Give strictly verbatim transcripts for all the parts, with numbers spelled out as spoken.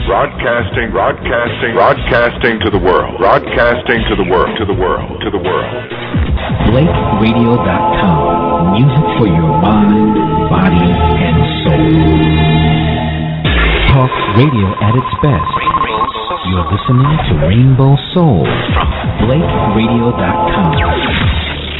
Broadcasting, broadcasting, broadcasting to the world. Broadcasting to the world, to the world, to the world. Blake Radio dot com. Music for your mind, body, and soul. Talk radio at its best. You're listening to Rainbow Soul from Blake Radio dot com.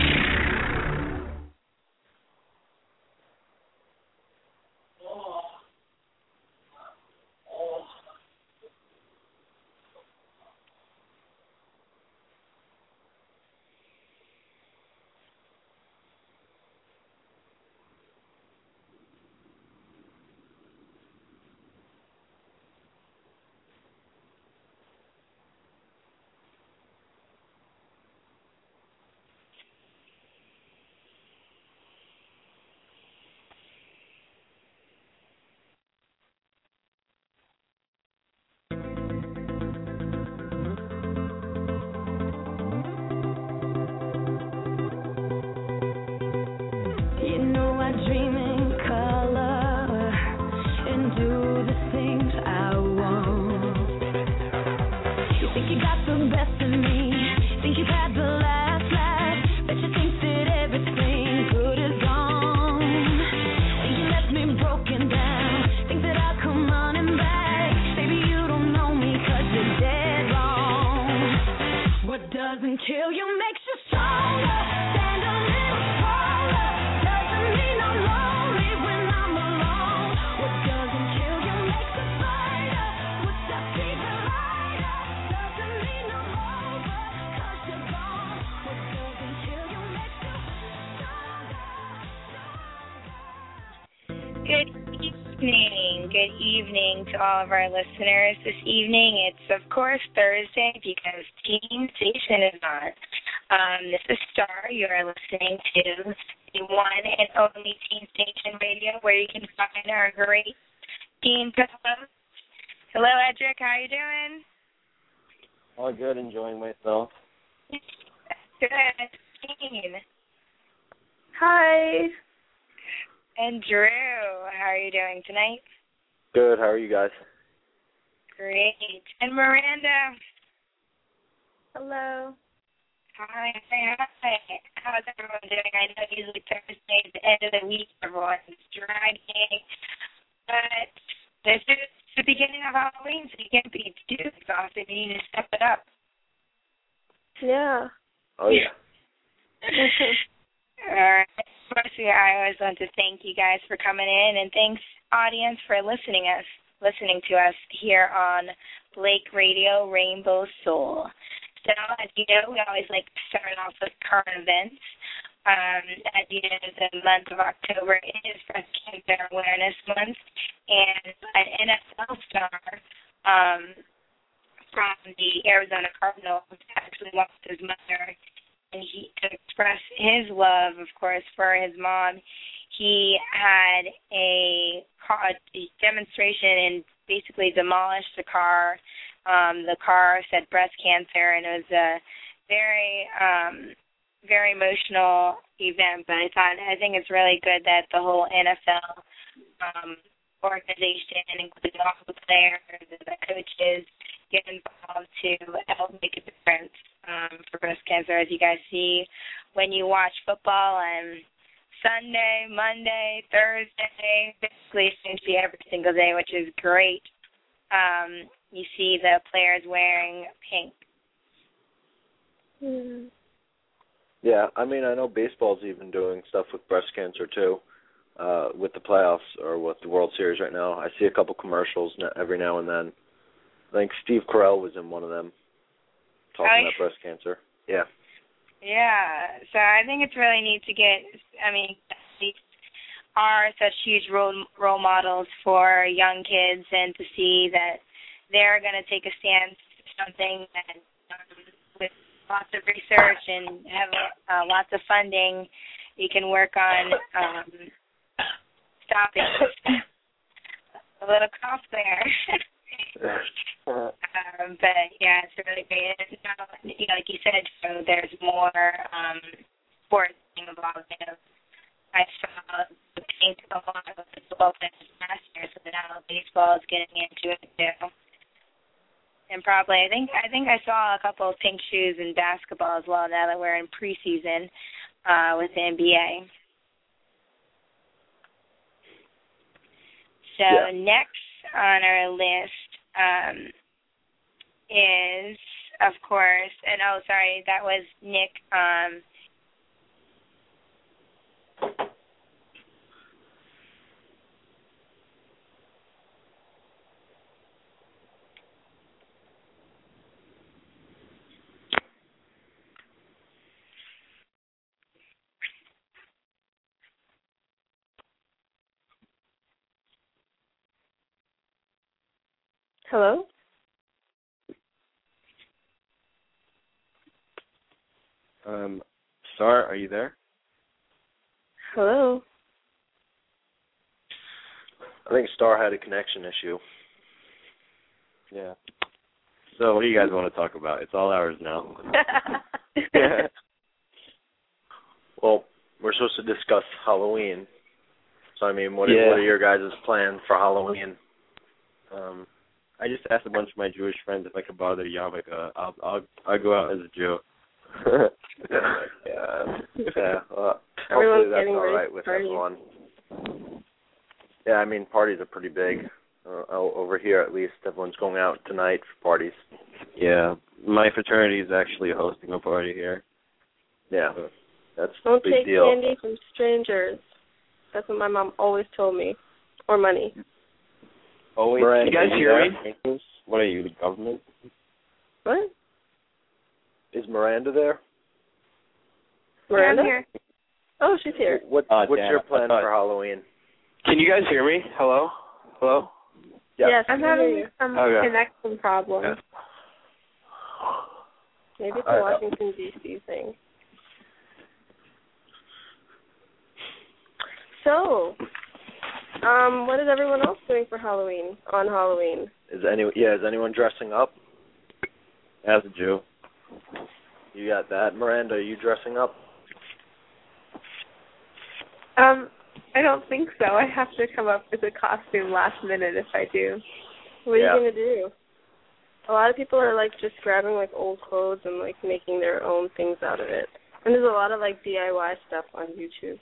All of our listeners this evening. It's, of course, Thursday because Teen Station is on. Um, this is Star. You are listening to the one and only Teen Station Radio, where you can find our great teen co-hosts. Hello, Edric. How you doing? All good. Enjoying myself. Good. Teen. Hi. And Drew. How are you doing tonight? Good. How are you guys? Great. And Miranda. Hello. Hi. Hi. Hi. How's everyone doing? I know usually Thursday is the end of the week. Everyone's dragging. But this is the beginning of Halloween, so you can't be too exhausted. You need to step it up. Yeah. Oh, yeah. All right. First, I always want to thank you guys for coming in, and thanks, audience, for listening us, listening to us here on Blake Radio, Rainbow Soul. So, as you know, we always like to start off with current events. Um, as you know, the month of October is Breast Cancer Awareness Month, and an N F L star um, from the Arizona Cardinals actually lost his mother. And he, to express his love, of course, for his mom, he had a, car, a demonstration and basically demolished the car. Um, the car said breast cancer, and it was a very, um, very emotional event. But I thought, I think it's really good that the whole N F L um, organization, including all the players and the coaches, get involved to help make a difference um, for breast cancer. As you guys see when you watch football on Sunday, Monday, Thursday, basically essentially every single day, which is great. Um, you see the players wearing pink. Mm. Yeah, I mean, I know baseball's even doing stuff with breast cancer, too, uh, with the playoffs or with the World Series right now. I see a couple commercials every now and then. I think Steve Carell was in one of them talking oh, about breast cancer. Yeah. Yeah. So I think it's really neat to get, I mean, these are such huge role, role models for young kids, and to see that they're going to take a stance for something that um, with lots of research and have uh, lots of funding, you can work on um, stopping a little cough there. um, but yeah, it's really great. And now, you know, like you said, so there's more um, sports being involved. You know, I saw the pink a lot of the football players last year, so now baseball is getting into it too. And probably, I think I think I saw a couple of pink shoes in basketball as well now that we're in preseason uh, with the N B A. So yeah. next on our list um, is, of course, and oh, sorry, that was Nick. Um, Hello? Um, Star, are you there? Hello? I think Star had a connection issue. Yeah. So what do you guys want to talk about? It's all ours now. Well, we're supposed to discuss Halloween. So, I mean, what, Yeah. are, what are your guys' plans for Halloween? Um, I just asked a bunch of my Jewish friends if I could bother Yarmulke. I'll I'll I'll go out as a Jew. yeah, yeah. Well, Everyone's hopefully that's getting all ready right for with parties. everyone. Yeah, I mean, parties are pretty big. Uh, over here, at least, everyone's going out tonight for parties. Yeah, my fraternity is actually hosting a party here. Yeah, that's a Don't big take deal. candy from strangers. That's what my mom always told me. Or money. Oh, wait, Miranda, you guys are you hear there? me? What are you, the government? What? Is Miranda there? Miranda? I'm here. Oh, she's here. What, Oh, what's damn, your I plan thought- for Halloween? Can you guys hear me? Hello? Hello? Yeah. Yes, I'm I hear having you. some Okay. connection problems. Yeah. Maybe it's I a know. Washington, D C thing. So, um, what is everyone else doing for Halloween, on Halloween? Is any yeah? Is anyone dressing up? As a Jew. You got that, Miranda? Are you dressing up? Um, I don't think so. I have to come up with a costume last minute if I do. What are Yeah. you going to do? A lot of people are, like, just grabbing, like, old clothes and, like, making their own things out of it. And there's a lot of, like, D I Y stuff on YouTube.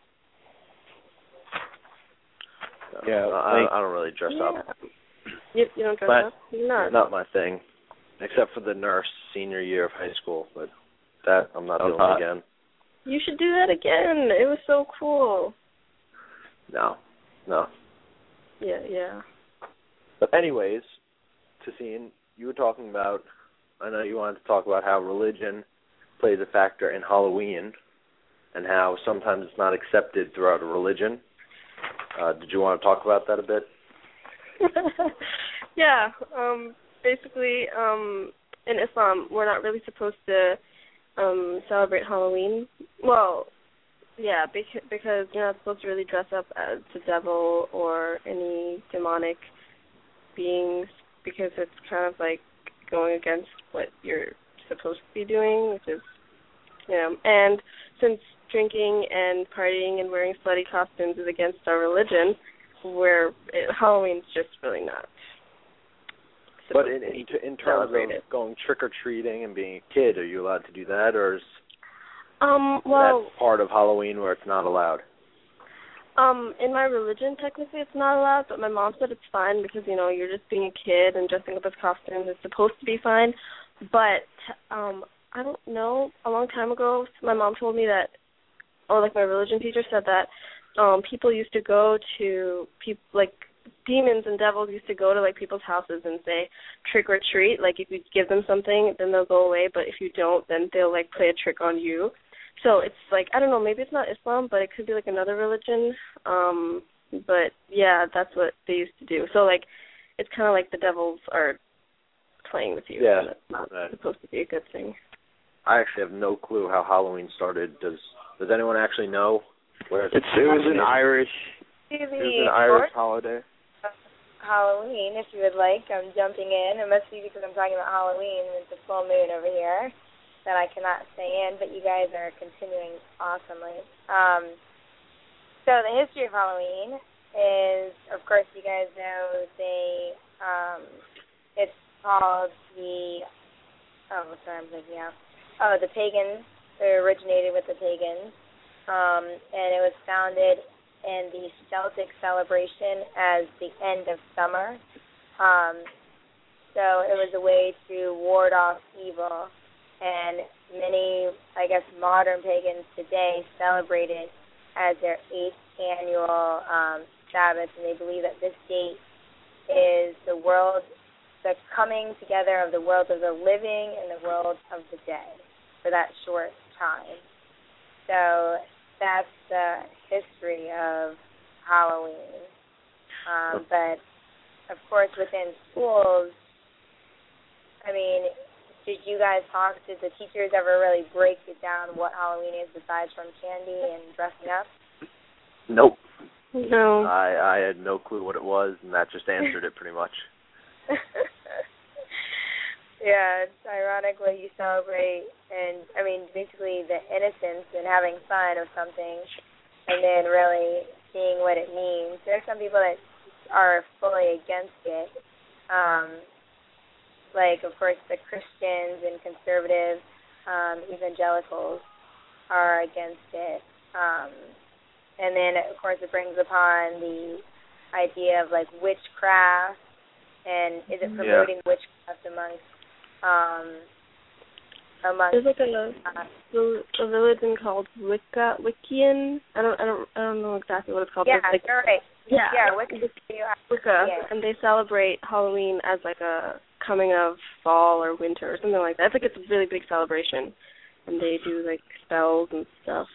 Yeah, No, I, like- I don't really dress up. Yeah. You, you don't dress But- up? You're not. Not my thing, except for the nurse senior year of high school. But that I'm not That was doing hot. again. You should do that again. It was so cool. No, no. Yeah, yeah. But anyways, Tassine, you were talking about. I know you wanted to talk about how religion plays a factor in Halloween, and how sometimes it's not accepted throughout a religion. Uh, did you want to talk about that a bit? yeah. Um, basically, um, in Islam, we're not really supposed to um, celebrate Halloween. Well, yeah, because, because you're not supposed to really dress up as the devil or any demonic beings, because it's kind of like going against what you're supposed to be doing, which is, you know, and since drinking and partying and wearing slutty costumes is against our religion, where it, Halloween's just really not. But in in, in terms celebrated. of going trick or treating and being a kid, are you allowed to do that, or is Um, well, that part of Halloween where it's not allowed? um, in my religion, technically it's not allowed, but my mom said it's fine because, you know, you're just being a kid and dressing up as costumes is supposed to be fine. But, um, I don't know, a long time ago, my mom told me that, or like my religion teacher said that, um, people used to go to, people like, demons and devils used to go to, like, people's houses and say, trick or treat. Like, if you give them something, then they'll go away, but if you don't, then they'll, like, play a trick on you. So it's, like, I don't know, maybe it's not Islam, but it could be, like, another religion. Um, but, yeah, that's what they used to do. So, like, it's kind of like the devils are playing with you. Yeah. And it's not Right. supposed to be a good thing. I actually have no clue how Halloween started. Does Does anyone actually know where It's, it was an Irish, To it the was an Irish fourth holiday. Halloween, if you would like. I'm jumping in. It must be because I'm talking about Halloween and it's a full moon over here that I cannot stay in, but you guys are continuing awesomely. Um, so the history of Halloween is, of course, you guys know they, um, it's called the, oh, sorry, I'm blinking out. Oh, the pagans. It originated with the pagans. Um, and it was founded in the Celtic celebration as the end of summer. Um, so it was a way to ward off evil. And many, I guess, modern pagans today celebrate it as their eighth annual um, Sabbath, and they believe that this date is the world, the coming together of the world of the living and the world of the dead for that short time. So that's the history of Halloween. Um, but, of course, within schools, I mean, did you guys talk, did the teachers ever really break it down what Halloween is besides from candy and dressing up? Nope. No. I I had no clue what it was, and that just answered it pretty much. Yeah, it's ironic what you celebrate, and, I mean, basically the innocence and having fun of something, and then really seeing what it means. There are some people that are fully against it. Um, like, of course, the Christians and conservative um, evangelicals are against it. Um, and then, of course, it brings upon the idea of, like, witchcraft, and is it promoting yeah. witchcraft amongst, um, amongst... There's like a, a, a religion called Wicca, Wiccan. I don't, I don't, I don't know exactly what it's called. Yeah, like, you're right. Yeah, yeah Wicca. Wicca, yeah. and they celebrate Halloween as like a coming of fall or winter or something like that. It's like it's a really big celebration, and they do like spells and stuff.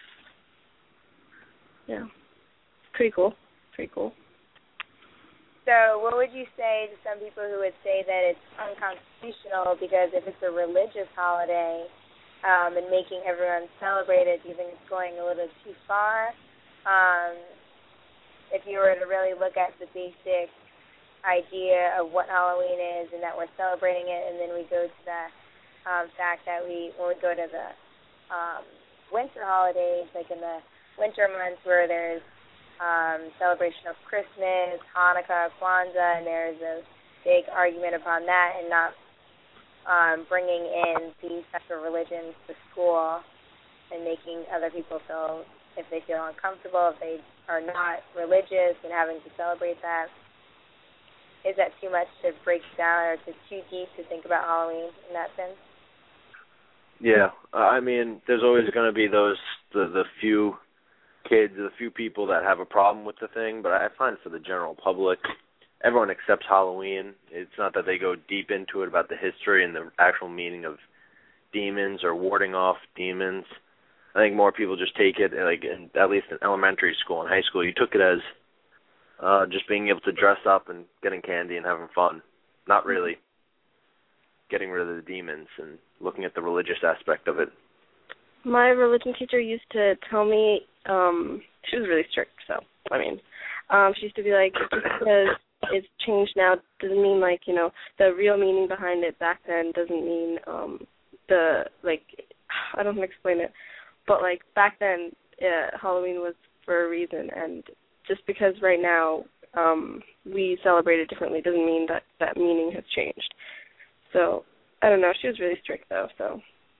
Yeah, pretty cool. Pretty cool. So, what would you say to some people who would say that it's unconstitutional because if it's a religious holiday um, and making everyone celebrate it, do you think it's going a little too far? Um, if you were to really look at the basic idea of what Halloween is and that we're celebrating it, and then we go to the um, fact that we, when we go to the um, winter holidays, like in the winter months where there's um, celebration of Christmas, Hanukkah, Kwanzaa, and there's a big argument upon that and not um, bringing in these types of religions to school and making other people feel, if they feel uncomfortable, if they are not religious and having to celebrate that. Is that too much to break down or to too deep to think about Halloween in that sense? Yeah, uh, I mean, there's always going to be those, the, the few kids, the few people that have a problem with the thing, but I find for the general public, everyone accepts Halloween. It's not that they go deep into it about the history and the actual meaning of demons or warding off demons. I think more people just take it, like in, at least in elementary school and high school, you took it as uh, just being able to dress up and getting candy and having fun, not really getting rid of the demons and looking at the religious aspect of it. My religion teacher used to tell me, um, she was really strict, so, I mean, um, she used to be like, just because it's changed now doesn't mean, like, you know, the real meaning behind it back then doesn't mean um, the, like, I don't know how to explain it, but, like, back then, uh, Halloween was for a reason, and just because right now um, we celebrate it differently doesn't mean that that meaning has changed. So, I don't know, she was really strict, though, so...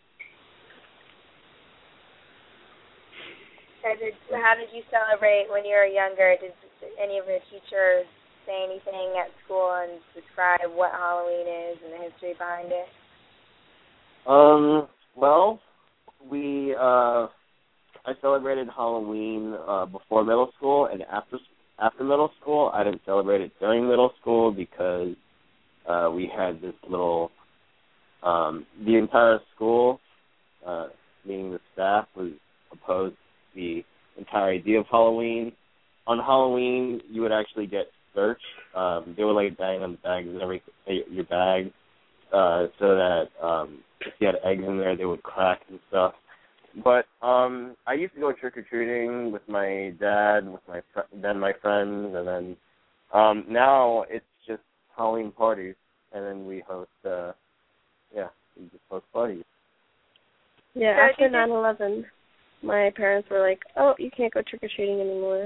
Did, how did you celebrate when you were younger? Did any of your teachers say anything at school and describe what Halloween is and the history behind it? Um, well, we, uh, I celebrated Halloween uh, before middle school, and after after middle school, I didn't celebrate it during middle school because uh, we had this little, um, the entire school, uh, meaning the staff, was opposed the entire idea of Halloween. On Halloween, you would actually get searched. Um, they would like bang on the bags and every your bag, uh, so that um, if you had eggs in there, they would crack and stuff. But um, I used to go trick or treating with my dad, with my fr- then my friends, and then um, now it's just Halloween parties, and then we host. Uh, yeah, we just host parties. Yeah, after nine eleven. My parents were like, oh, you can't go trick-or-treating anymore.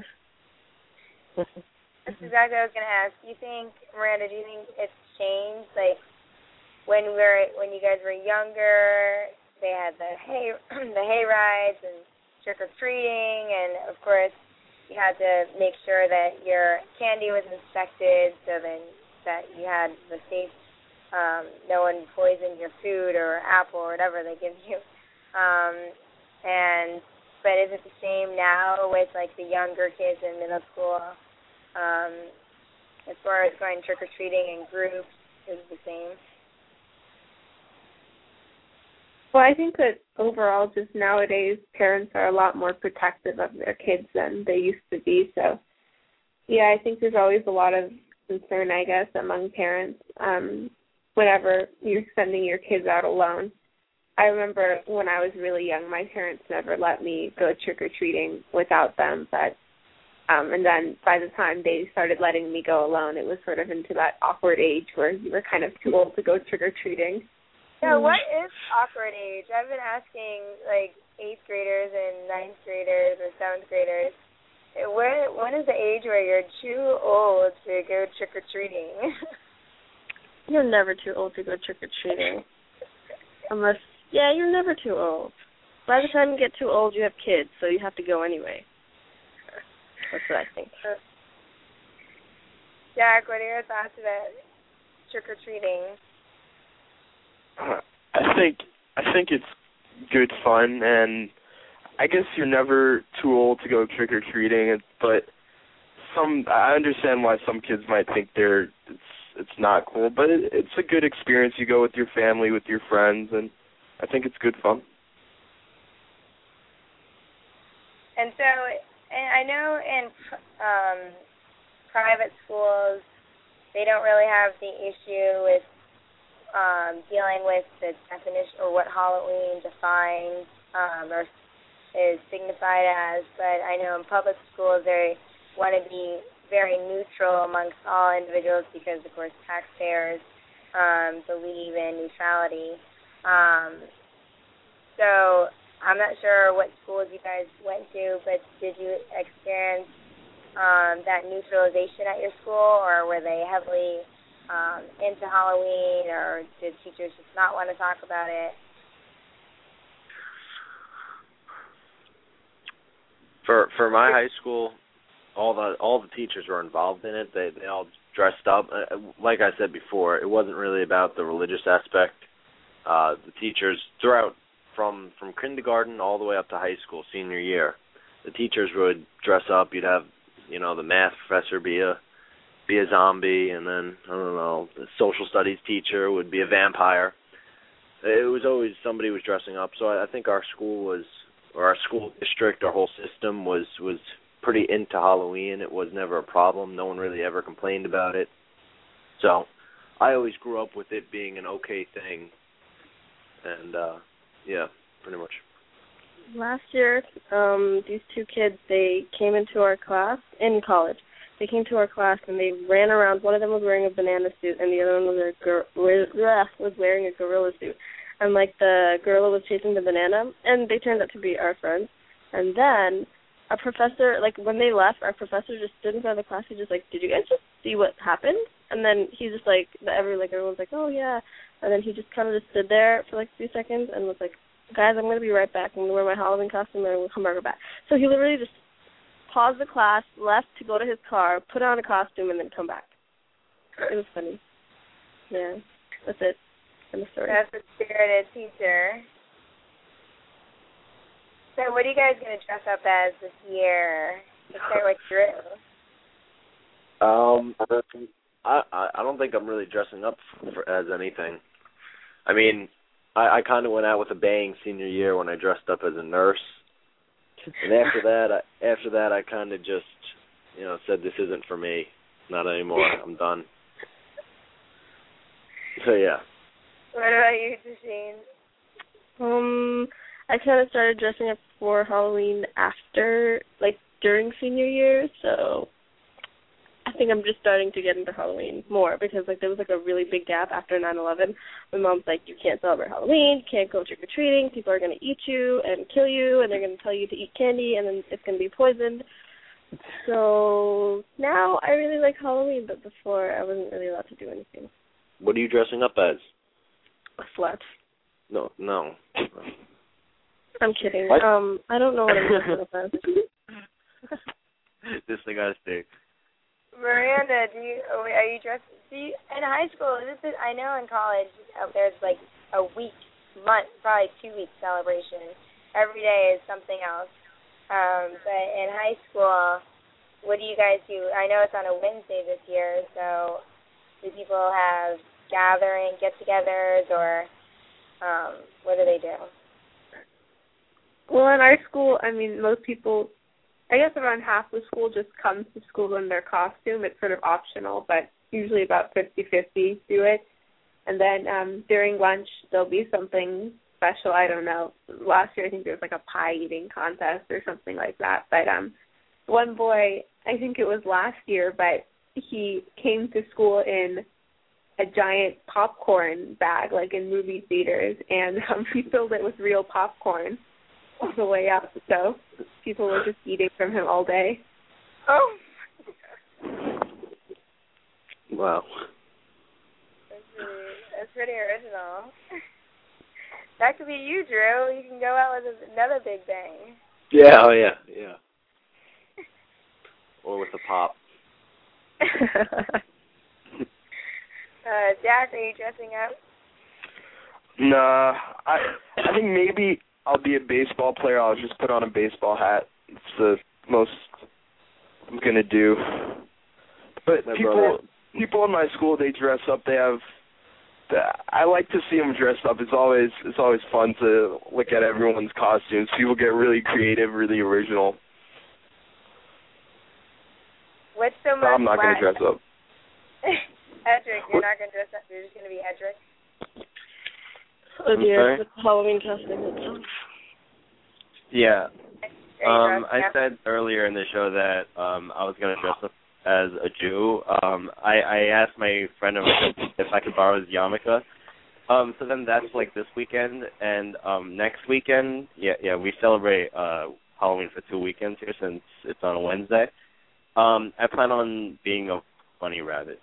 That's exactly what I was going to ask. Do you think, Miranda, do you think it's changed? Like, when we were when you guys were younger, they had the hay the hay rides and trick or treating, and of course you had to make sure that your candy was inspected so then that you had the safe, um, no one poisoned your food or apple or whatever they give you. Um, and but is it the same now with like the younger kids in middle school? Um, as far as going trick or treating in groups, is it the same? Well, I think that overall, just nowadays, parents are a lot more protective of their kids than they used to be. So, yeah, I think there's always a lot of concern, I guess, among parents um, whenever you're sending your kids out alone. I remember when I was really young, my parents never let me go trick-or-treating without them. But um, and then by the time they started letting me go alone, it was sort of into that awkward age where you were kind of too old to go trick-or-treating. Yeah, what is awkward age? I've been asking, like, eighth graders and ninth graders or seventh graders, when, when is the age where you're too old to go trick-or-treating? You're never too old to go trick-or-treating. Unless, yeah, you're never too old. By the time you get too old, you have kids, so you have to go anyway. That's what I think. Jack, what are your thoughts about trick-or-treating? I think I think it's good fun, and I guess you're never too old to go trick or treating. But some I understand why some kids might think they're it's it's not cool, but it, it's a good experience. You go with your family, with your friends, and I think it's good fun. And so, and I know in um, private schools they don't really have the issue with Um, dealing with the definition or what Halloween defines um, or is signified as, but I know in public schools they want to be very neutral amongst all individuals because, of course, taxpayers um, believe in neutrality. Um, so I'm not sure what schools you guys went to, but did you experience um, that neutralization at your school, or were they heavily Um, into Halloween, or did teachers just not want to talk about it? For for my high school, all the all the teachers were involved in it. They they all dressed up. Like I said before, it wasn't really about the religious aspect. Uh, the teachers throughout from from kindergarten all the way up to high school senior year, the teachers would dress up. You'd have you know the math professor be a be a zombie, and then, I don't know, the social studies teacher would be a vampire. It was always somebody was dressing up. So I, I think our school was, or our school district, our whole system was, was pretty into Halloween. It was never a problem. No one really ever complained about it. So I always grew up with it being an okay thing. And, uh, yeah, pretty much. Last year, um, these two kids, they came into our class in college. They came to our class and they ran around. One of them was wearing a banana suit, and the other one was a gor- was wearing a gorilla suit. And like the gorilla was chasing the banana, and they turned out to be our friends. And then our professor, like when they left, our professor just stood in front of the class. He just like, "Did you guys just see what happened?" And then he just like, the every like everyone's like, "Oh yeah." And then he just kind of just stood there for like a few seconds and was like, "Guys, I'm gonna be right back. I'm gonna wear my Halloween costume and we'll come right back." So he literally just paused the class, left to go to his car, put on a costume, and then come back. It was funny. Yeah, that's it. End of story. That's a spirited teacher. So what are you guys going to dress up as this year? Let's start with Drew. Um, I, I I don't think I'm really dressing up for, as anything. I mean, I, I kind of went out with a bang senior year when I dressed up as a nurse. And after that, I, after that, I kind of just, you know, said this isn't for me, not anymore. I'm done. So yeah. What about you, Jasheen? Um, I kind of started dressing up for Halloween after, like, during senior year, so I think I'm just starting to get into Halloween more because, like, there was, like, a really big gap after nine eleven. My mom's like, you can't celebrate Halloween, you can't go trick-or-treating, people are going to eat you and kill you, and they're going to tell you to eat candy, and then it's going to be poisoned. So now I really like Halloween, but before I wasn't really allowed to do anything. What are you dressing up as? A slut. No, no. I'm kidding. What? Um, I don't know what I'm dressing up as. This thing got to stay. Miranda, do you are you dressed? Do you, in high school? This is I know in college uh, there's like a week, month, probably two week celebration. Every day is something else. Um, but in high school, what do you guys do? I know it's on a Wednesday this year, so do people have gathering, get-togethers, or um, what do they do? Well, in our school, I mean, most people, I guess around half the school just comes to school in their costume. It's sort of optional, but usually about fifty-fifty do it. And then um, during lunch, there'll be something special. I don't know. Last year, I think there was like a pie eating contest or something like that. But um, one boy, I think it was last year, but he came to school in a giant popcorn bag, like in movie theaters, and um, he filled it with real popcorn all the way up. So people were just eating from him all day. Oh. Wow. That's pretty, that's pretty original. That could be you, Drew. You can go out with another big bang. Yeah, oh yeah, yeah. Or with a pop. uh, Jack, are you dressing up? Nah, I I think maybe I'll be a baseball player. I'll just put on a baseball hat. It's the most I'm gonna do. But My people brother. people in my school, they dress up. They have. I like to see them dressed up. It's always it's always fun to look at everyone's costumes. People get really creative, really original. What's the most? I'm not gonna wild- dress up. Edric, you're not gonna dress up. You're just gonna be Edric. Oh I'm dear, sorry? with Halloween costume. Yeah. Are you Um, dressed I up? said earlier in the show that um, I was going to dress up as a Jew. Um, I, I asked my friend if I could borrow his yarmulke. Um, so then that's like this weekend, and um, next weekend, yeah, yeah, we celebrate uh, Halloween for two weekends here since it's on a Wednesday. Um, I plan on being a bunny rabbit.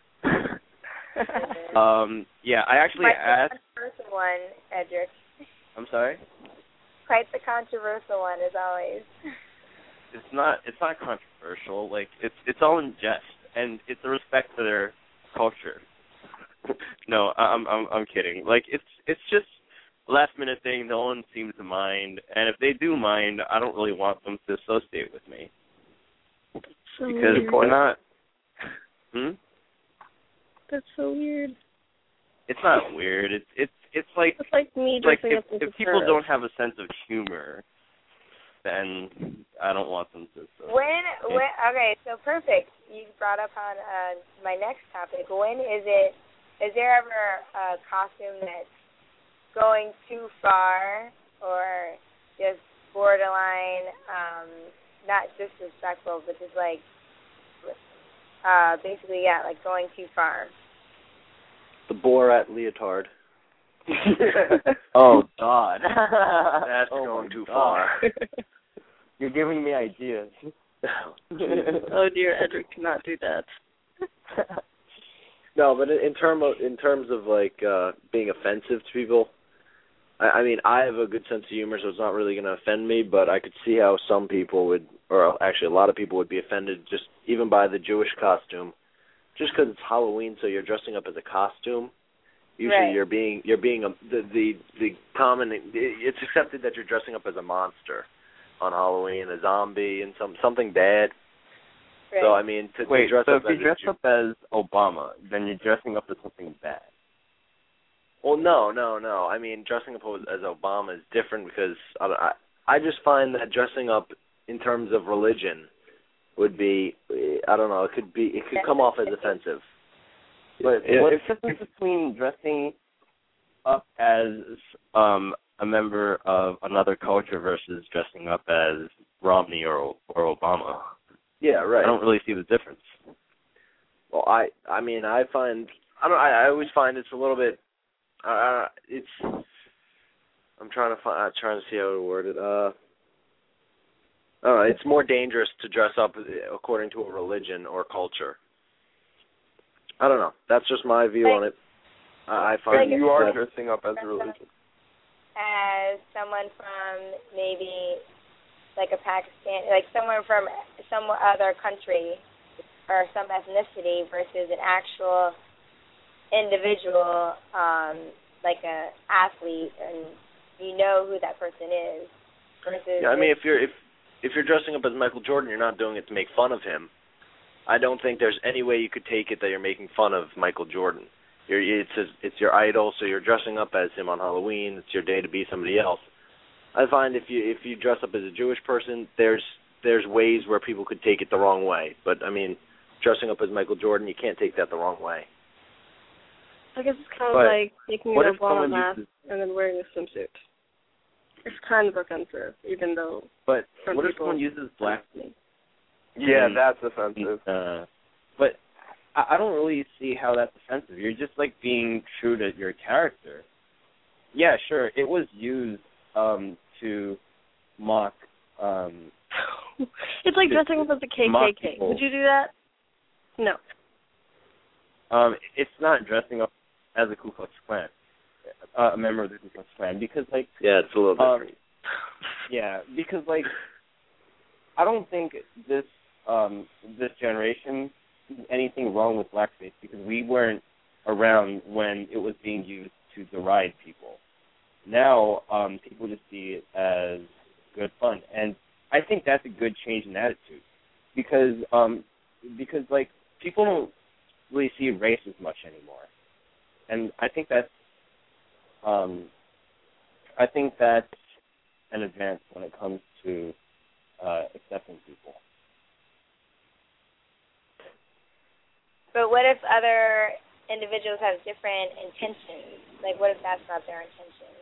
um, yeah, I actually Quite asked. the controversial one, Edric. I'm sorry. Quite the controversial one, as always. It's not. It's not controversial. Like it's. It's all in jest, and it's a respect to their culture. No, I'm. I'm. I'm kidding. Like it's. It's just a last minute thing. No one seems to mind, and if they do mind, I don't really want them to associate with me So because weird. we're not. Hmm. That's so weird. It's not weird. It's. It's. It's like. It's like me Like dressing if, up as if a people turtle. don't have a sense of humor, then I don't want them to. So. When, when, okay, so perfect. You brought up on uh, my next topic. When is it, is there ever a costume that's going too far or just borderline, um, not disrespectful, but just like, uh, basically, yeah, like going too far? The Borat leotard. Oh God. That's Oh, going my too God. far. You're giving me ideas. Oh dear, Edric cannot do that. No, but in, in term of in terms of like uh being offensive to people, I, I mean I have a good sense of humor, so it's not really going to offend me. But I could see how some people would, or actually a lot of people would be offended just even by the Jewish costume, just because it's Halloween, so you're dressing up as a costume. Usually Right. you're being you're being a, the the the common. It's accepted that you're dressing up as a monster on Halloween, a zombie, and some something bad. Right. So I mean, to, to Wait, dress so up if as you dress a Jew- up as Obama, then you're dressing up as something bad. Well, no, no, no. I mean, dressing up as, as Obama is different because I, I I just find that dressing up in terms of religion would be I don't know. It could be it could come off as offensive. But It- what's if- the difference between dressing up as um, a member of another culture versus dressing up as Romney or or Obama? Yeah, right. I don't really see the difference. Well, I I mean, I find I don't I, I always find it's a little bit uh it's I'm trying to find I'm trying to see how to word it. Uh I don't know, it's more dangerous to dress up according to a religion or culture. I don't know. That's just my view Like, on it. I find like you are that, dressing up as a religion. As someone from maybe like a Pakistan, like someone from some other country or some ethnicity versus an actual individual, um, like a athlete, and you know who that person is. Versus yeah, I mean, if you're if if you're dressing up as Michael Jordan, you're not doing it to make fun of him. I don't think there's any way you could take it that you're making fun of Michael Jordan. You're, it's a, it's your idol, so you're dressing up as him on Halloween. It's your day to be somebody else. I find if you if you dress up as a Jewish person, there's there's ways where people could take it the wrong way. But I mean, dressing up as Michael Jordan, you can't take that the wrong way. I guess it's kind But of like taking what a if ball someone mask uses- and then wearing a swimsuit. It's kind of offensive, even though. But some what if people- someone uses black? Yeah, And- that's offensive. Uh, but I, I don't really see how that's offensive. You're just like being true to your character. Yeah, sure. It was used um, to mock. Um, It's like to- dressing up as a K mock K K. people. Would you do that? No. Um, it's not dressing up as a Ku Klux Klan, uh, a member of the Ku Klux Klan, because like Yeah, it's a little um, different. yeah, because like I don't think this um, this generation sees anything wrong with blackface because we weren't around when it was being used to deride people. Now um, people just see it as good fun, and I think that's a good change in attitude because um, because like people don't really see race as much anymore, and I think that's um, I think that's an advance when it comes to uh, accepting people. But what if other individuals have different intentions? Like, what if that's not their intention?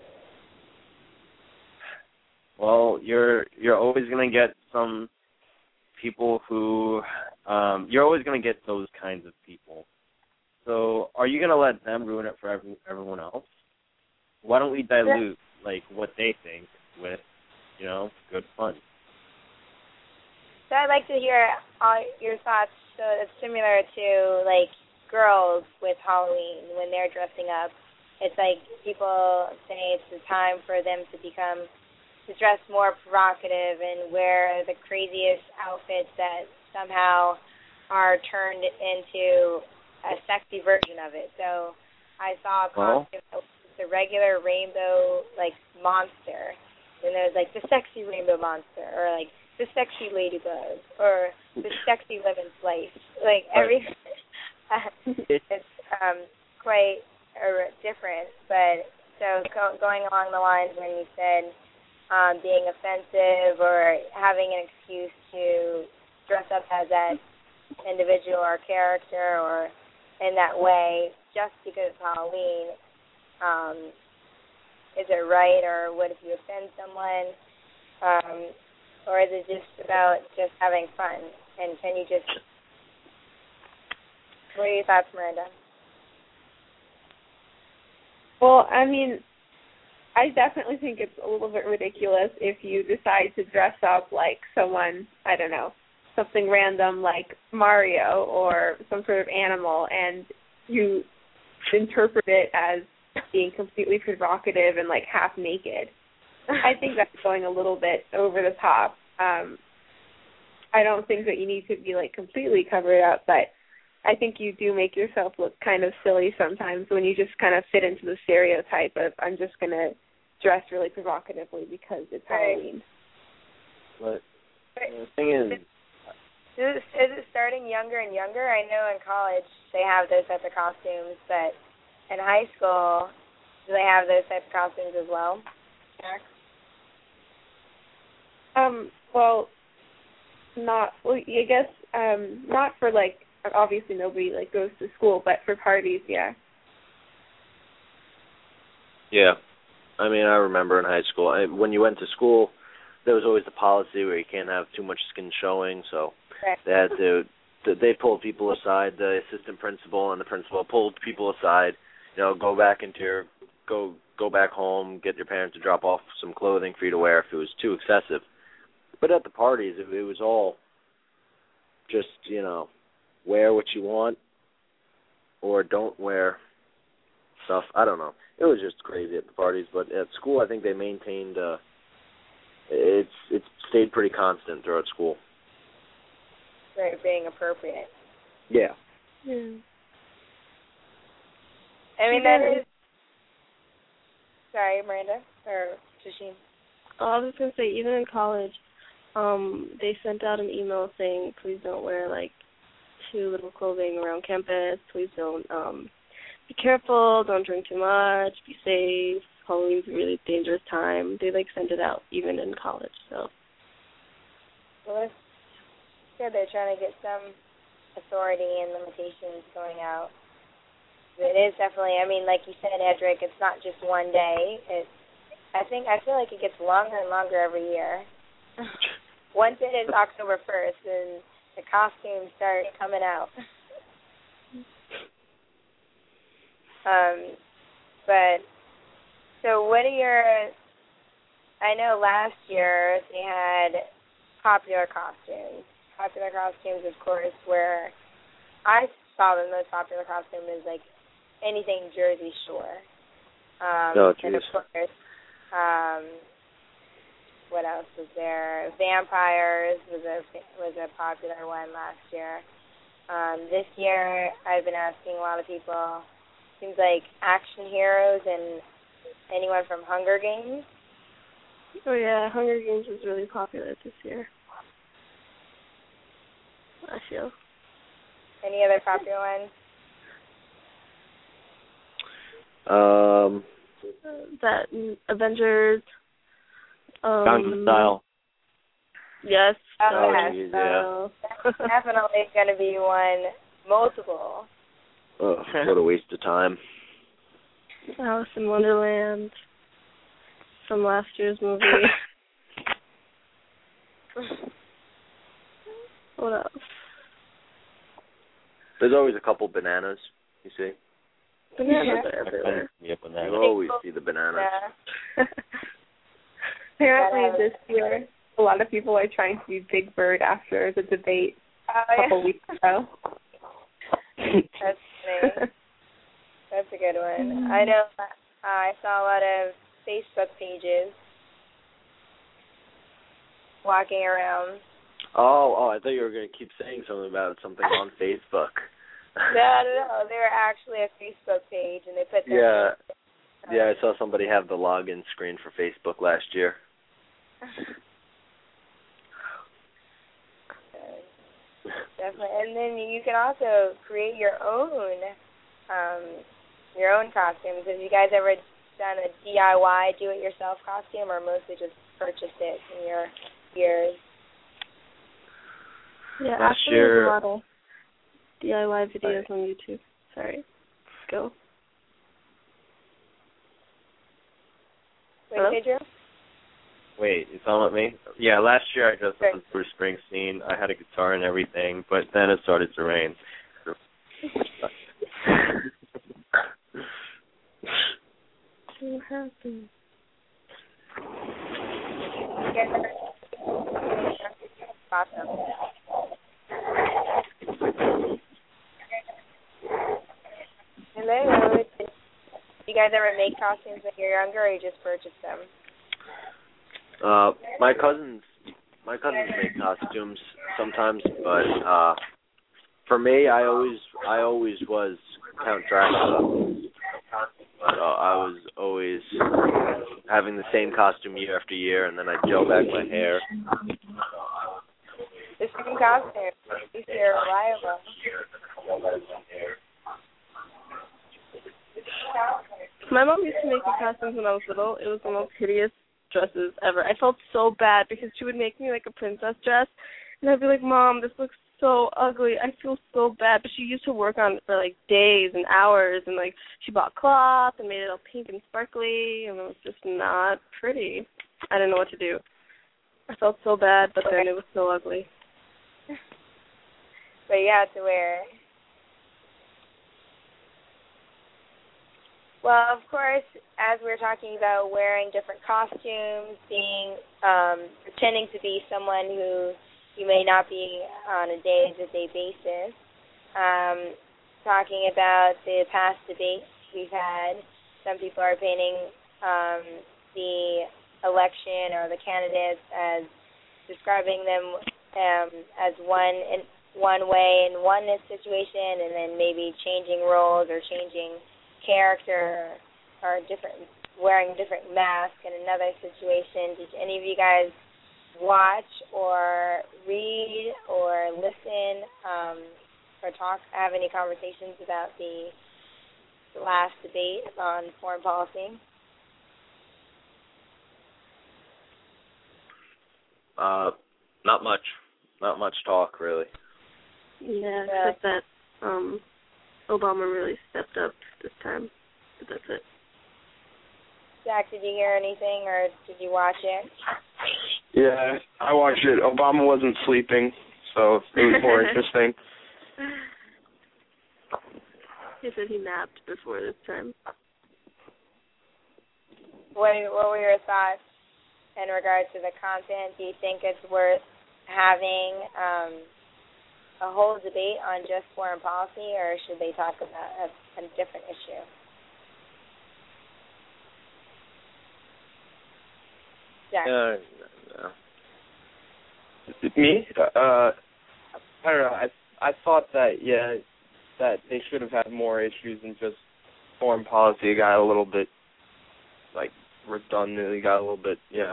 Well, you're you're always gonna get some people who um, you're always gonna get those kinds of people. So, are you gonna let them ruin it for every, everyone else? Why don't we dilute like what they think with, you know, good fun? So I'd like to hear all your thoughts. So it's similar to like girls with Halloween when they're dressing up. It's like people say it's the time for them to become to dress more provocative and wear the craziest outfits that somehow are turned into a sexy version of it. So I saw a costume that was the regular rainbow like monster, and there's like the sexy rainbow monster, or like the sexy ladybug, or the sexy lemon slice. Like every, it's um, quite uh, different. But so go, going along the lines when you said um, being offensive or having an excuse to dress up as that individual or character or in that way just because it's Halloween, um, is it right, or what if you offend someone? Um, or is it just about just having fun? And can you just, what are your thoughts, Miranda? Well, I mean, I definitely think it's a little bit ridiculous if you decide to dress up like someone, I don't know, something random like Mario or some sort of animal, and you interpret it as being completely provocative and like half naked. I think that's going a little bit over the top. Um, I don't think that you need to be like completely covered up, but I think you do make yourself look kind of silly sometimes when you just kind of fit into the stereotype of I'm just going to dress really provocatively because it's Right. Halloween. But the thing is, Is it, is it starting younger and younger? I know in college they have those types of costumes, but in high school, do they have those types of costumes as well? Jack? Um, well, not, well, I guess, um, not for like, obviously nobody like goes to school, but for parties, yeah. Yeah. I mean, I remember in high school, I, when you went to school, there was always the policy where you can't have too much skin showing, so Right. they had to, they pulled people aside, the assistant principal and the principal pulled people aside, you know, go back into your, go go back home, get your parents to drop off some clothing for you to wear if it was too excessive. But at the parties, it, it was all just, you know, wear what you want or don't wear stuff. I don't know. It was just crazy at the parties, but at school, I think they maintained. Uh, it's it's stayed pretty constant throughout school. Right, being appropriate. Yeah. Yeah. I mean, that is... Sorry, Miranda, or Jasheen? Oh, I was going to say, even in college, um, they sent out an email saying, please don't wear, like, too little clothing around campus. Please don't um, be careful. Don't drink too much. Be safe. Halloween's a really dangerous time. They, like, sent it out even in college, so. Well, it's good. They're trying to get some authority and limitations going out. It is definitely, I mean, like you said, Edric, it's not just one day. It's, I think, I feel like it gets longer and longer every year. Once it is October first, and the costumes start coming out. um, but, so what are your, I know last year they had popular costumes. Popular costumes, of course, where I saw the most popular costume is, like, anything Jersey Shore. Um, oh, and of course, um, what else was there? Vampires was a was a popular one last year. Um, this year, I've been asking a lot of people. Seems like action heroes and anyone from Hunger Games. Oh yeah, Hunger Games was really popular this year. I feel. Any other popular ones? Um, that Avengers. Um, Gangnam Style. Yes. Oh, oh yes. geez, So yeah. that's definitely going to be one. Multiple. Oh, what a waste of time. Alice in Wonderland. From last year's movie. What else? There's always a couple bananas, you see. Bananas are everywhere. Yeah, banana. You always see the bananas. Yeah. Apparently this year, a lot of people are trying to be Big Bird after the debate Oh, a couple yeah. weeks ago. That's funny. That's a good one. I know uh, I saw a lot of Facebook pages walking around. Oh, oh, I thought you were going to keep saying something about something on Facebook. No, no, no. They were actually a Facebook page, and they put their Yeah, um, yeah, I saw somebody have the login screen for Facebook last year. Definitely, and then you can also create your own, um, your own costumes. Have you guys ever done a D I Y, do-it-yourself costume, or mostly just purchased it in your years? Yeah, Last actually year- there's a lot of D I Y videos on YouTube. Sorry. Go. Wait, hey, Drew? Wait, it's on with me? Yeah, last year I dressed Sure. up as Bruce Springsteen. I had a guitar and everything, but then it started to rain. What happened? Awesome. Hello. Did you guys ever make costumes when you were younger, or you just purchased them? Uh, my cousins, my cousins make costumes sometimes, but uh, for me, I always, I always was Count Dracula. So I was always having the same costume year after year, and then I'd gel back my hair. The same costume. At least you're reliable. My mom used to make me costumes when I was little. It was the most hideous dresses ever. I felt so bad because she would make me like a princess dress, and I'd be like, Mom, this looks so ugly. I feel so bad. But she used to work on it for like days and hours, and like she bought cloth and made it all pink and sparkly, and it was just not pretty. I didn't know what to do. I felt so bad, but then it was so ugly. But you had to wear it. Well, of course, as we we're talking about wearing different costumes, being, um, pretending to be someone who you may not be on a day-to-day basis, um, talking about the past debates we've had. Some people are painting um, the election or the candidates as describing them um, as one in one way in one situation, and then maybe changing roles or changing character or different wearing different masks in another situation. Did any of you guys watch or read or listen um, or talk, have any conversations about the last debate on foreign policy? Uh, not much. Not much talk, really. Yeah, except that um, Obama really stepped up this time. But that's it. Zach, did you hear anything or did you watch it? Yeah, I watched it. Obama wasn't sleeping, so it was more interesting. He said he napped before this time. What, what were your thoughts in regards to the content? Do you think it's worth having um, a whole debate on just foreign policy, or should they talk about a, a different issue? Jack. Uh, no. Me? Uh, I don't know. I I thought that yeah, that they should have had more issues than just foreign policy. It got a little bit like redundant. It got a little bit yeah.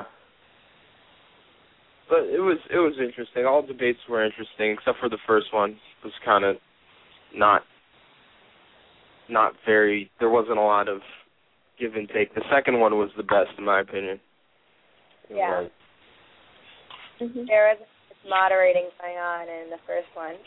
But it was it was interesting. All debates were interesting except for the first one. It was kind of not not very. There wasn't a lot of give and take. The second one was the best in my opinion. Yeah. Right. Mm-hmm. There was moderating going on in the first one.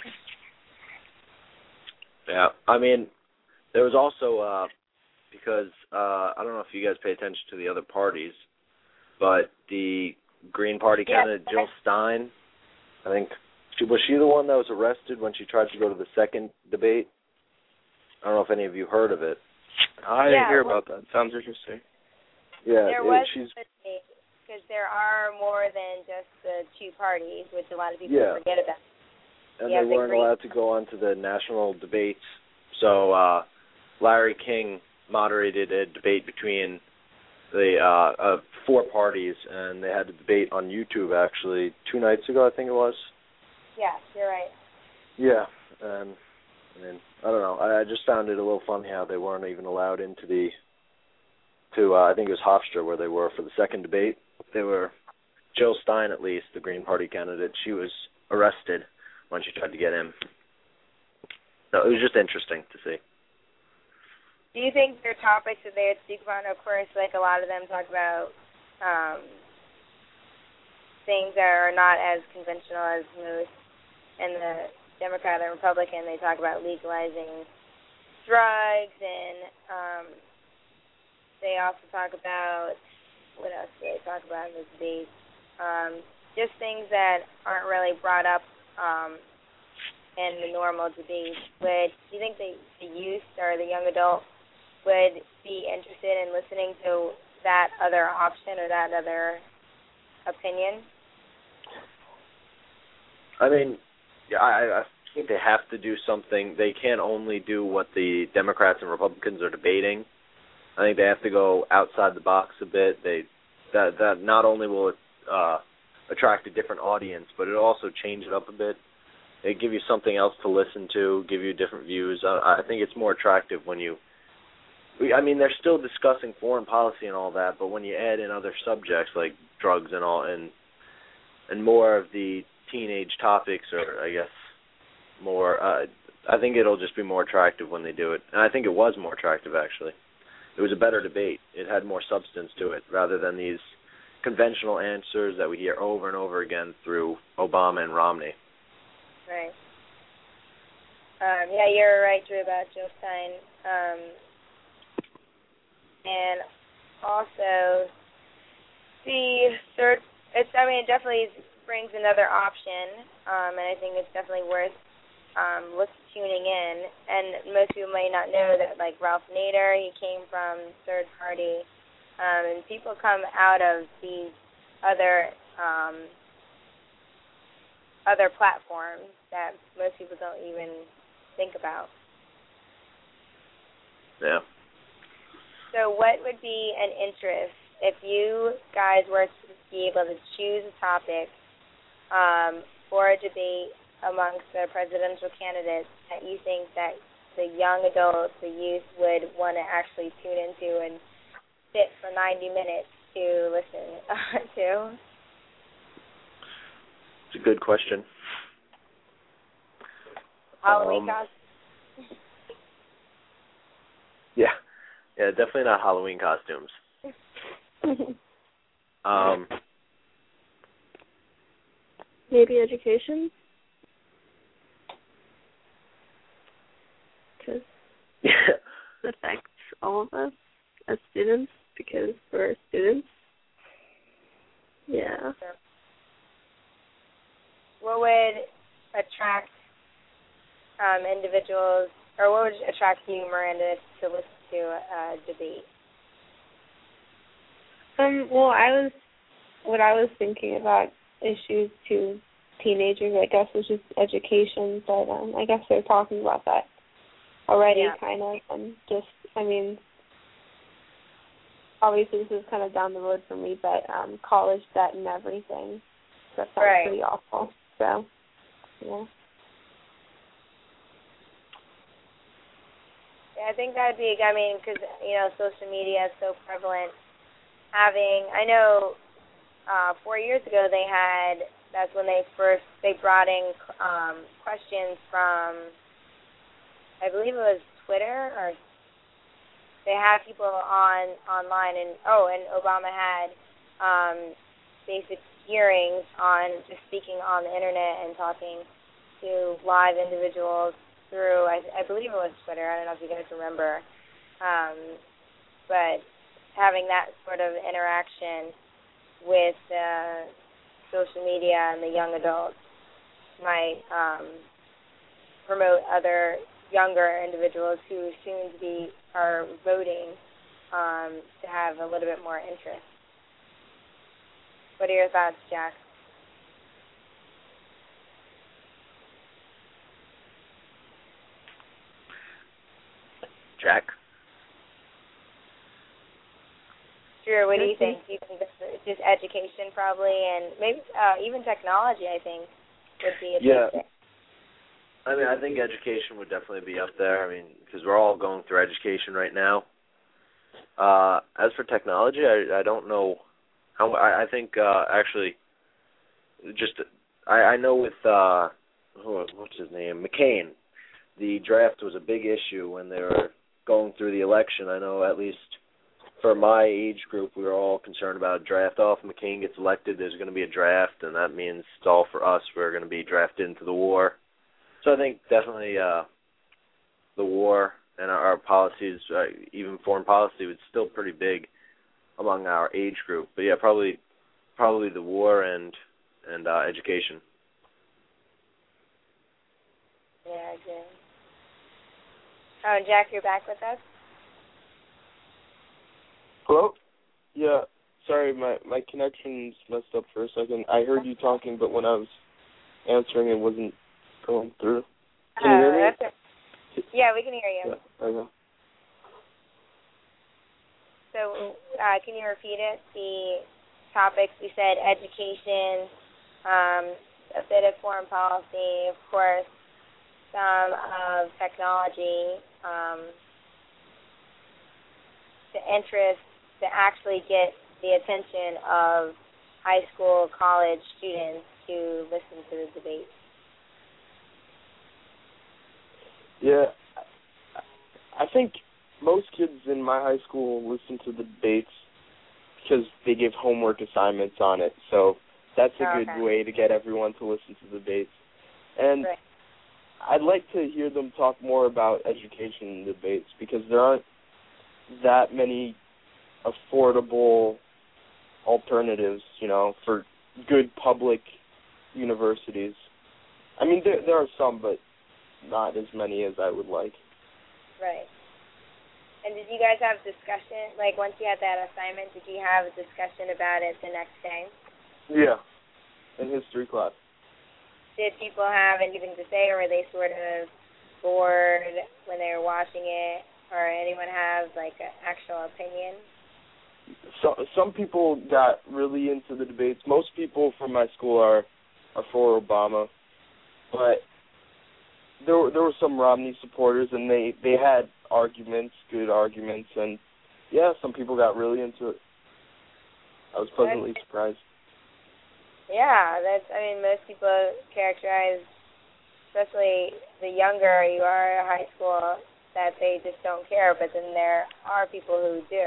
Yeah, I mean, there was also, uh, because, uh, I don't know if you guys pay attention to the other parties, but the Green Party candidate, yeah. Jill Stein, I think, she, was she the one that was arrested when she tried to go to the second debate? I don't know if any of you heard of it. I yeah, didn't hear well, about that. Sounds interesting. Yeah, there it, was she's... because there are more than just the two parties, which a lot of people yeah. forget about. And you they weren't the allowed to go on to the national debates. So uh, Larry King moderated a debate between the uh, uh, four parties, and they had a debate on YouTube, actually, two nights ago, I think it was. Yeah, you're right. Yeah, and I mean, I don't know. I, I just found it a little funny how they weren't even allowed into the, to, uh, I think it was Hofstra where they were for the second debate. They were, Jill Stein at least, the Green Party candidate, she was arrested when she tried to get in. So it was just interesting to see. Do you think their topics that they would speak about, of course, like a lot of them talk about um, things that are not as conventional as most in the Democrat and Republican. They talk about legalizing drugs, and um, they also talk about, what else do they talk about in this debate? Um, just things that aren't really brought up um, in the normal debate. Would do you think the, the youth or the young adult would be interested in listening to that other option or that other opinion? I mean, yeah, I, I think they have to do something. They can't only do what the Democrats and Republicans are debating. I think they have to go outside the box a bit. They that that not only will it uh, attract a different audience, but it'll also change it up a bit. They give you something else to listen to, give you different views. I, I think it's more attractive when you. I mean, they're still discussing foreign policy and all that, but when you add in other subjects like drugs and all, and and more of the teenage topics, or I guess more, uh, I think it'll just be more attractive when they do it. And I think it was more attractive, actually. It was a better debate. It had more substance to it, rather than these conventional answers that we hear over and over again through Obama and Romney. Right. Um, yeah, you're right, Drew, about Jill Stein. Um, and also, the third, it's, I mean, it definitely brings another option, um, and I think it's definitely worth um, look, tuning in. And most people might not know that, like, Ralph Nader, he came from third party, um, and people come out of these other um, other platforms that most people don't even think about. Yeah. So what would be an interest if you guys were to be able to choose a topic um, for a debate amongst the presidential candidates that you think that the young adults, the youth, would want to actually tune into and sit for ninety minutes to listen to? It's a good question. Halloween um, costumes? Yeah. Yeah, definitely not Halloween costumes. um, Maybe education? Because it affects all of us as students, because we're students. Yeah. What would attract um, individuals, or what would attract you, Miranda, to listen to a debate? Um, well, I was, what I was thinking about issues to teenagers, I guess, was just education, but um, I guess they're talking about that already, yeah. kind of, and just, I mean, obviously this is kind of down the road for me, but um, college debt and everything, that sounds right. pretty awful, so, yeah. Yeah, I think that would be, I mean, because, you know, social media is so prevalent. Having, I know uh, four years ago they had, that's when they first, they brought in um, questions from, I believe it was Twitter, or they had people on online, and, oh, and Obama had um, basic hearings on just speaking on the internet and talking to live individuals through, I, I believe it was Twitter, I don't know if you guys remember, um, but having that sort of interaction with uh, social media and the young adults might um, promote other younger individuals who soon to be are voting um, to have a little bit more interest. What are your thoughts, Jack? Jack? Drew, what do you think? Do you think this is just education probably, and maybe uh, even technology, I think, would be a yeah. big thing. I mean, I think education would definitely be up there. I mean, because we're all going through education right now. Uh, as for technology, I, I don't know how. I, I think uh, actually, just I, I know with uh, what's his name, McCain, the draft was a big issue when they were going through the election. I know at least for my age group, we were all concerned about a draft. Off McCain gets elected, there's going to be a draft, and that means it's all for us. We're going to be drafted into the war. So I think definitely uh, the war and our, our policies, uh, even foreign policy, was still pretty big among our age group. But yeah, probably probably the war and and uh, education. Yeah, I agree. Oh, and Jack, you're back with us? Hello? Yeah, sorry, my, my connection's messed up for a second. I heard you talking, but when I was answering, it wasn't going through. Can you uh, hear me? That's it. Yeah, we can hear you. Yeah, okay. So uh, can you repeat it? The topics, we said education, um, a bit of foreign policy, of course, some of technology, um, the interest to actually get the attention of high school, college students to listen to the debate. Yeah, I think most kids in my high school listen to the debates because they give homework assignments on it. So that's a oh, good okay. way to get everyone to listen to the debates. And right. I'd like to hear them talk more about education in debates because there aren't that many affordable alternatives, you know, for good public universities. I mean, there there are some, but not as many as I would like. Right. And did you guys have discussion, like once you had that assignment, did you have a discussion about it the next day? Yeah, in history class. Did people have anything to say, or were they sort of bored when they were watching it? or anyone has like an actual opinion? So, some people got really into the debates. Most people from my school are are for Obama, but there were, there were some Romney supporters, and they, they had arguments, good arguments, and yeah, some people got really into it. I was pleasantly that's, surprised. Yeah, that's. I mean, most people characterize, especially the younger you are in high school, that they just don't care. But then there are people who do,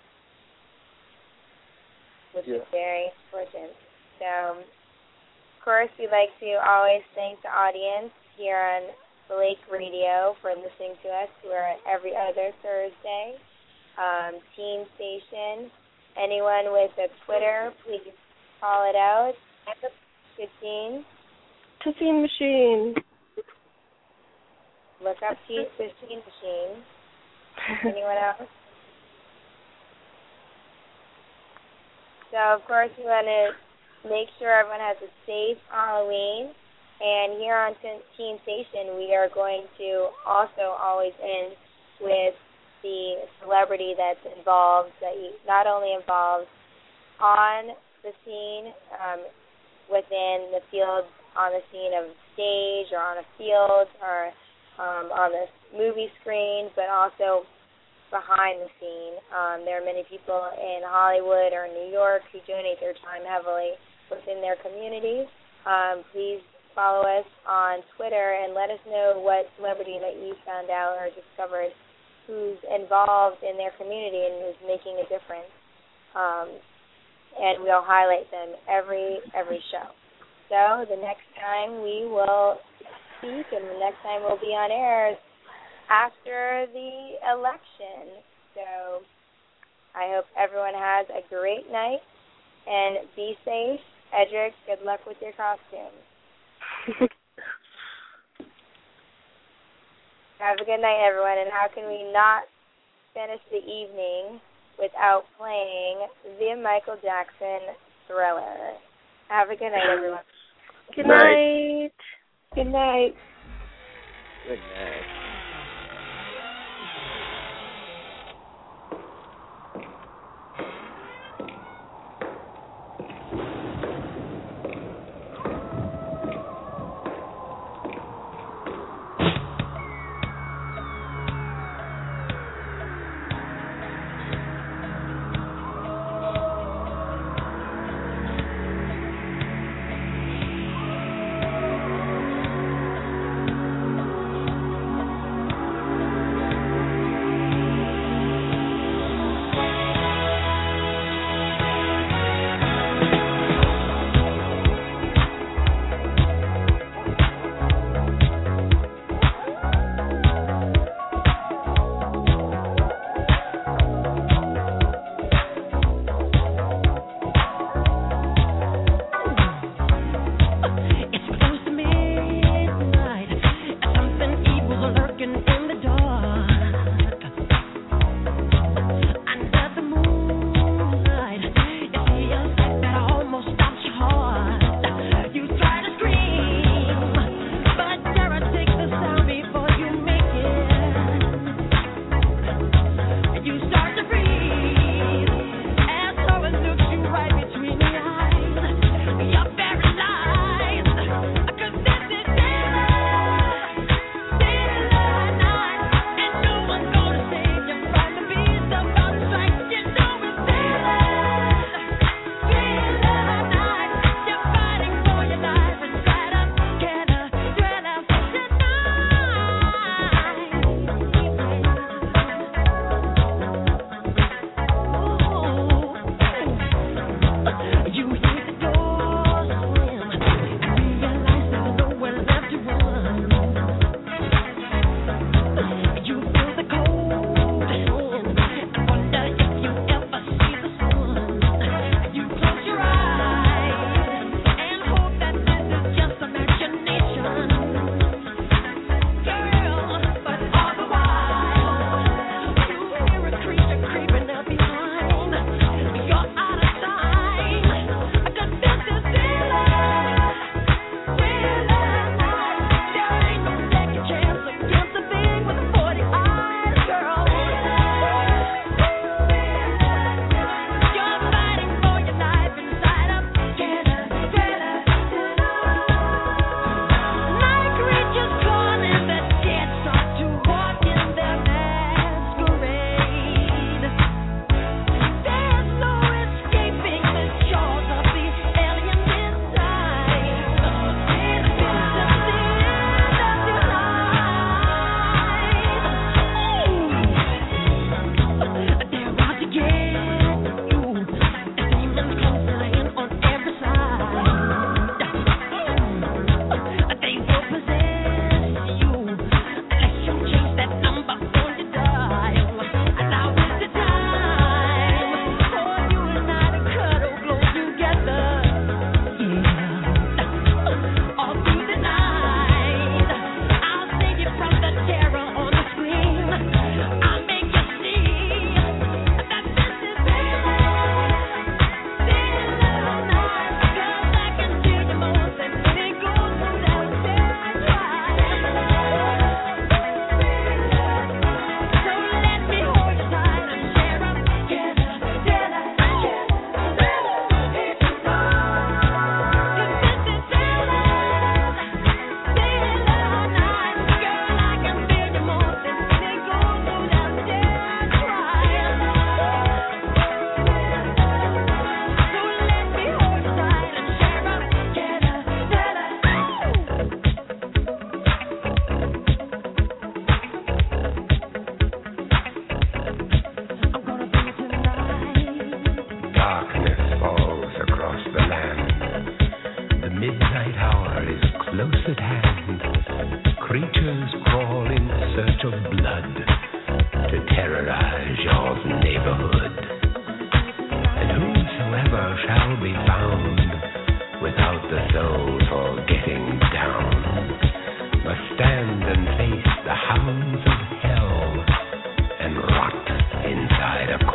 which yeah. is very important. So, of course, we'd like to always thank the audience here on Blake Radio for listening to us. We're every other Thursday. Um, Teen Station. Anyone with a Twitter, please call it out. Good teen. Teen Machine. Look up Teen Machine. Anyone else? So, of course, we want to make sure everyone has a safe Halloween. And here on Teen Station, we are going to also always end with the celebrity that's involved, that not only involves on the scene, um, within the field, on the scene of stage or on a field or um, on the movie screen, but also behind the scene. Um, there are many people in Hollywood or New York who donate their time heavily within their communities. Um, please follow us on Twitter and let us know what celebrity that you found out or discovered who's involved in their community and who's making a difference. Um, and we'll highlight them every every show. So the next time we will speak and the next time we'll be on air is after the election. So I hope everyone has a great night and be safe. Edric, good luck with your costume. Have a good night, everyone. And how can we not finish the evening without playing the Michael Jackson Thriller? Have a good night, everyone. Good night. Good night. Good night.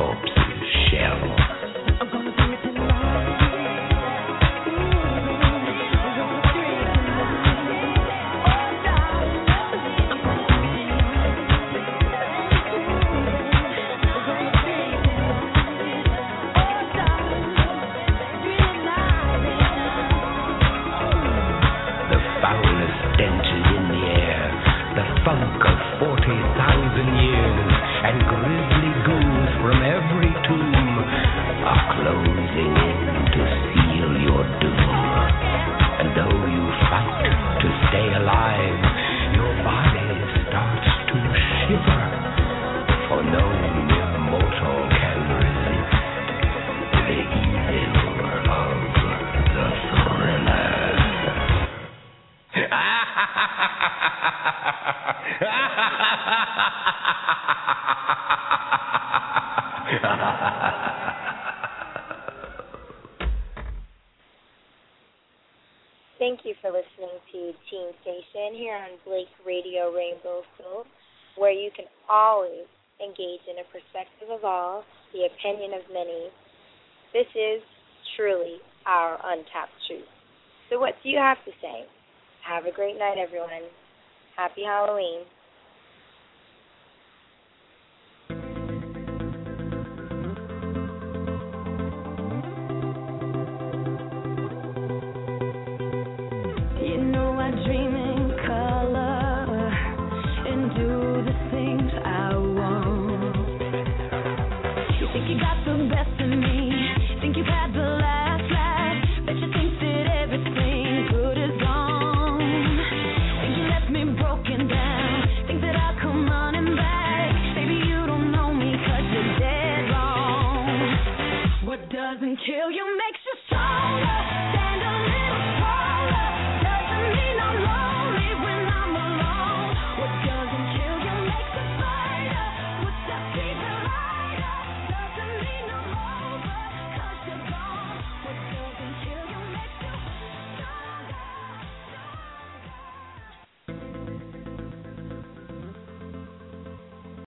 corpse's shell. Thank you for listening to Teen Station here on Blake Radio Rainbow Soul, where you can always engage in a perspective of all, the opinion of many. This is truly our untapped truth. So what do you have to say? Have a great night, everyone. Happy Halloween. Kill you.